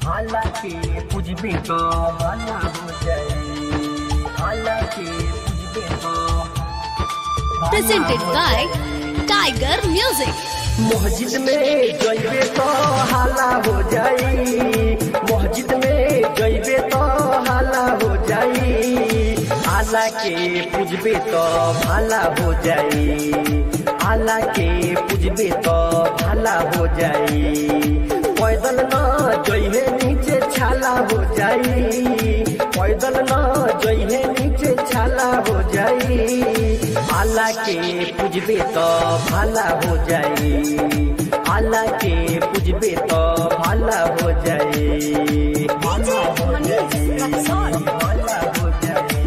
हालांकि पूजबे तो भला हो जाए, हालांकि पूजबे तो presented by Tiger Music। मस्जिद में जइबे तो हाला हो जाई, मस्जिद में जइबे तो हाला हो जाई, आला के पूजबे तो भला हो जाई, आला के पूजबे तो भला हो जाई। पैदल न जइहे नीचे छाला हो जाई, पैदल न जइहे नीचे छाला हो जाई, आला के पूजबे तो भला हो जाई, आला के पूजबे तो भला हो जाई, भला हो जाई, भला हो जाई,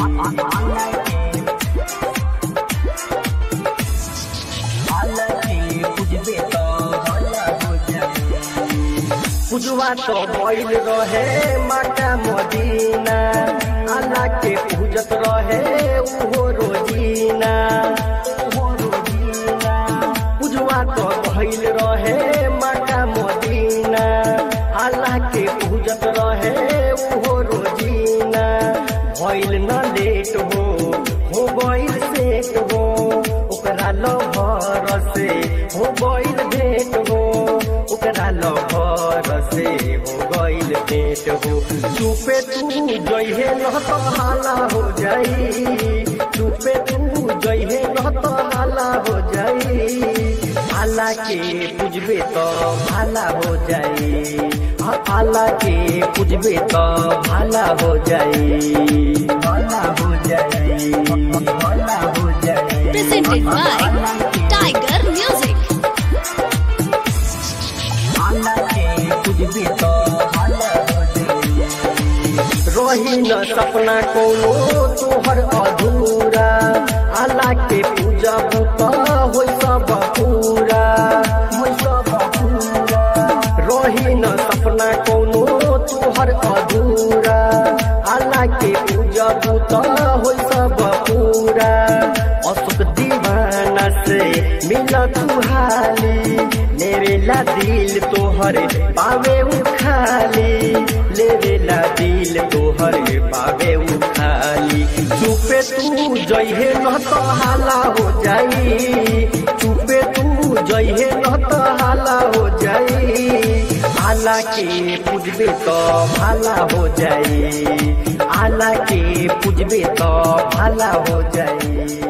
आला के पूजबे तो भला हो जाई। पूजवा तो बैल रहे माता मदीना, आला के पूजत रहे उहो रोजीना, उहो रोजीना। पूजवा तो बैल रहे माता मदीना, आला के पूजत रहे उहो रोजीना। भइल न लेट हो गइल सेट हो, ओकरा लभर से हो गइल भेट हो, ओकरा लभर से हो गइल भेट हो। चुपे तू जइहे न तो हाला हो जाई, चुपे तू जइहे न तो हाला हो जाई, आला के पूजबे तो भला हो जाई, आला के पूजबे तो भला हो जाई, भला हो जाई, भला हो जाई। Presented by Tiger Music। आला के पूजबे तो भला हो जाई। रही न सपना कोनो तोहर अधूरा, आला के पूजा तो होई सब पूरा, होई सब पूरा। रही न सपना कोनो तोहर अधूरा, आला के पूजा तो होई सब पूरा। अशोक दीवाना से मिला तू हाली, लेवेला दिल तोहर पावे उखाली, लेवेला दिल तोहर पावे उखाली। चुपे तू जइहे न तो हाला हो जाई, चुपे तू जइहे न तो हाला हो जाई, आला के पूजबे तो भला हो जाई, आला के पूजबे तो भला हो जाई।